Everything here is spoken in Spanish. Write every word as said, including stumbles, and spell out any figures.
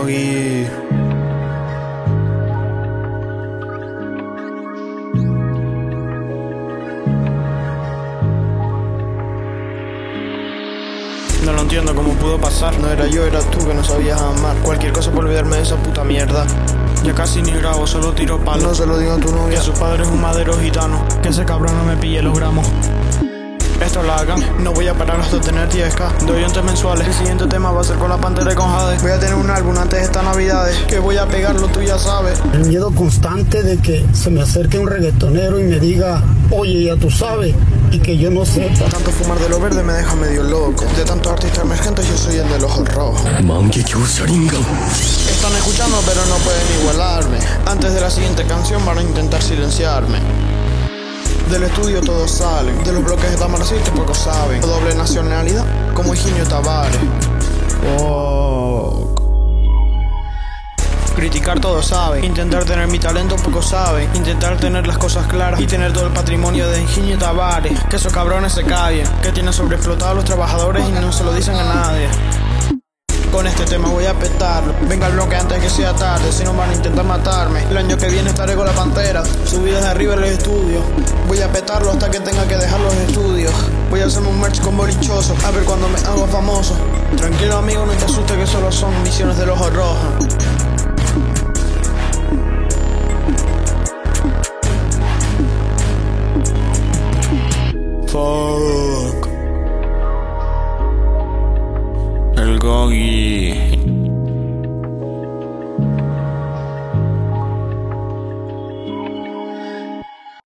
Yogi. No lo entiendo cómo pudo pasar. No era yo, eras tú que no sabías amar. Cualquier cosa por olvidarme de esa puta mierda. Ya casi ni grabo, solo tiro palos. No se lo digo a tu novia, que su padre es un madero gitano. Que ese cabrón no me pille los gramos. Esto la hagan, no voy a parar hasta tener diez K de oyentes mensuales. El siguiente tema va a ser con la Pantera y con Jade. Voy a tener un álbum antes de estas navidades, que voy a pegarlo, tú ya sabes. El miedo constante de que se me acerque un reggaetonero y me diga, oye, ya tú sabes, y que yo no sepa. Tanto fumar de lo verde me deja medio loco. De tantos artistas emergentes yo soy el del ojo rojo. Están escuchando pero no pueden igualarme. Antes de la siguiente canción van a intentar silenciarme. Del estudio todos salen, de los bloques de Tamaracite pocos saben. Doble nacionalidad, como Higinio Tavares. Oh. Criticar todos saben, intentar tener mi talento pocos saben. Intentar tener las cosas claras y tener todo el patrimonio de Higinio Tavares. Que esos cabrones se callen, que tienen sobreexplotados a los trabajadores y no se lo dicen a nadie. Con este tema voy a petarlo. Venga al bloque antes que sea tarde, si no van a intentar matarme. El año que viene estaré con la Pantera, subí desde arriba en el estudio. Voy a petarlo hasta que tenga que dejar los estudios. Voy a hacerme un merch con bolichoso, a ver cuando me hago famoso. Tranquilo amigo, no te asustes que solo son misiones del ojo rojo.